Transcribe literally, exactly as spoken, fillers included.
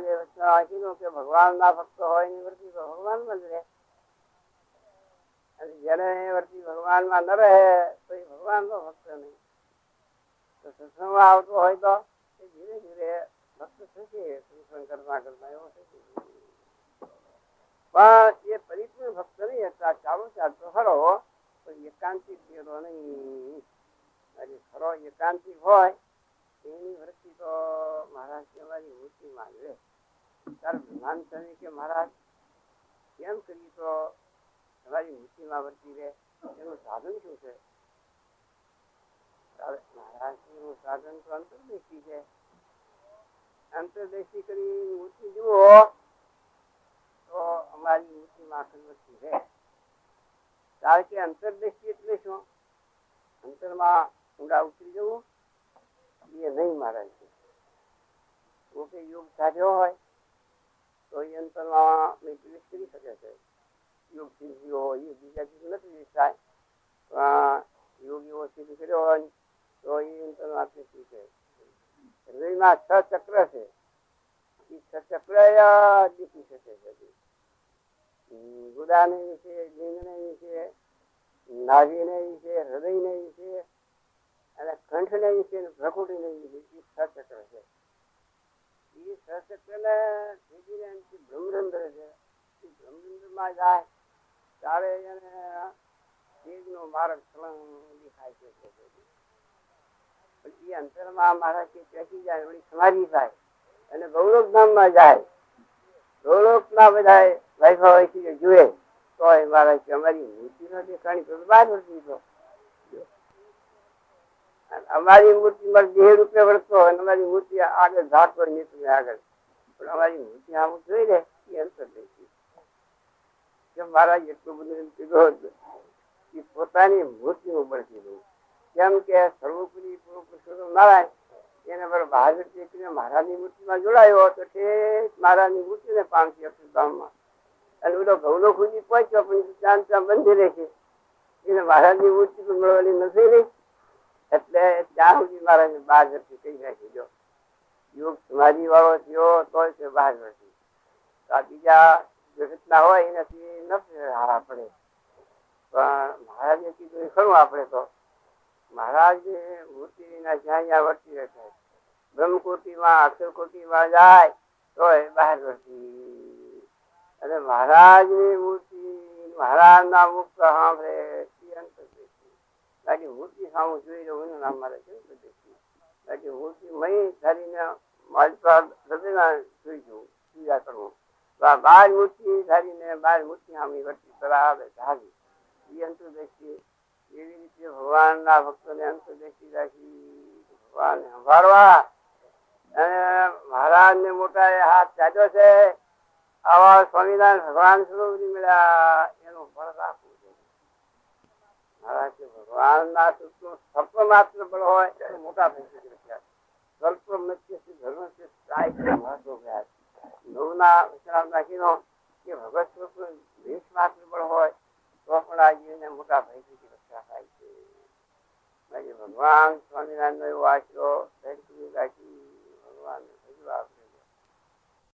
મહારાજે વચમાં કીધું કે ભગવાન ના ભક્ત હોય ની વૃત્તિ તો ભગવાન માં જ રહે, અને જેને વૃત્તિ ભગવાન માં ન રહે તો એ ભગવાન નો ભક્ત નહીં. તો સત્સંગમાં આવતો હોય તો ધીરે ધીરે ભક્ત થશે, સત્સંગ કરતા કરતા એવો થશે. પણ એ પરિપૂર્ણ ભક્ત નહીં હતા, ચાલુ ચાલતો ખરો પણ એકાંતિક જેલો નહીં. ખરો એકાંતિક હોય એની વૃત્તિ તો મહારાજ અમારી મૂર્તિમાં જ રહે. ત્યારે ભગવાન સ્વામી કે મહારાજ કેમ કરી તો તમારી મૂર્તિમાં વૃત્તિ રહે, એનું સાધન શું છે? મહારાજ નું સાધન તો અંતર્દૃષ્ટિ છે. અંતર્દૃષ્ટિ કરી મૂર્તિ જુઓ તો અમારી મૂર્તિમાં વૃત્તિ રહે. કારણ કે અંતર્દૃષ્ટિ એટલે શું? અંતરમાં ઊંડા ઉતરી જવું એ નહીં મહારાજ. કે યોગ સાધ્યો હોય તો એ અંતરમાં પ્રવેશ કરી શકે છે. યોગ સિદ્ધિઓ હોય એ બીજા ચીજ નથી થાય, યોગ એવો સિદ્ધ કર્યો હોય તો એ અંતરમાં પ્રવેશ છે. હૃદયમાં છ ચક્ર છે, એ છ ચક્ર દેખી શકે છે. ગુદાને વિશે, લિંગને વિશે, નાભીને વિશે, હૃદયને વિશે અને કંઠને વિશે, પ્રકૃતિને વિશે એ છ ચક્ર છે. એ છ ચક્ર ને બ્રહ્મરંધ્ર છે. એ બ્રહ્મરંધ્ર માં જાય ત્યારે એને તેજ નો માર્ગ છલંગ દેખાય છે. એ અંતરમાં મારા કે પેસી જાય, વળી સમાધિ થાય અને ગૌલોક ધામ માં જાય. ગૌલોક ના બધા વૈભવ જુએ તો મારા કે અમારી મૂર્તિ નો દેખાણી તો બાર મૂર્તિ તો અમારી મૂર્તિ મારે દેહ રૂપે વર્તતો હોય, અમારી મૂર્તિ આગળ ઝાટ પર નીકળે આગળ, પણ અમારી મૂર્તિ આમ જોઈ લે એ અંતર મહારાજ એટલું બધું કીધું કે પોતાની મૂર્તિ નું બળ કીધું. કેમ કે સર્વોપરી પુરુષોત્તમ નારાયણ એને બહાર મહારાજ ની મૂર્તિ માં જોડાયો તો મહારાજ ની મૂર્તિ ને પામતી અક્ષરધામમાં, અને બધો ગૌલોક સુધી પહોંચ્યો પણ ચાંદ ત્યાં બંધી રહેશે, એને મહારાજ ની મૂર્તિ પણ મળવાની નથી રહી. એટલે ત્યાં સુધી મહારાજ બહાર વર્ષી કઈ નાખી દો. યોગ સમાધિ વાળો થયો તો બહાર વર્ષી, બીજા જગત ના હોય એનાથી નથી હારા પડે. પણ મહારાજે કીધું ખરું આપણે તો મહારાજ મૂર્તિ ના જ્યાં જ્યાં વર્તી રહે, બ્રહ્મકોટી માં અક્ષરકોટી માં જાય તો બહાર વર્તી, અને મહારાજ ની મૂર્તિ મહારાજ ના મુખ સાંભળે બાકી મૂર્તિ સામું જોઈ રહ્યું એનું નામ મારે છે. બાકી મૂર્તિ મહી ધારીને હૃદયમાં જોઈ જવું, પૂજા કરવું. બાર મૂર્તિ ધારીને બાર મૂર્તિ સામે વર્તી કરાવે ધારી એ અંતરદ્રષ્ટિ. એવી રીતે ભગવાન ના ભક્તો ને અંતરદ્રષ્ટિ રાખી ભગવાન સંભાળવા. અને મહારાજ ને મોટા હાથ ચાલ્યો છે, આવા સ્વામિનારાયણ ભગવાન સ્વરૂપ મળ્યા એનું ફળ રાખવું છે. મહારાજ ભગવાન ના સ્વલ્પ માત્ર બળ હોય તો મોટા થઈ શકે. સ્વલ્પ મત્ય ધર્મ છે નવ ના વિશ્રામ નાખીનો કે ભગત સ્વરૂપ વીસ માત્ર બળ હોય તો પણ આજે મોટા ભાઈ રક્ષા થાય છે. ભગવાન સ્વામિનારાયણ નો એવો આશરો ભગવાન ભજવા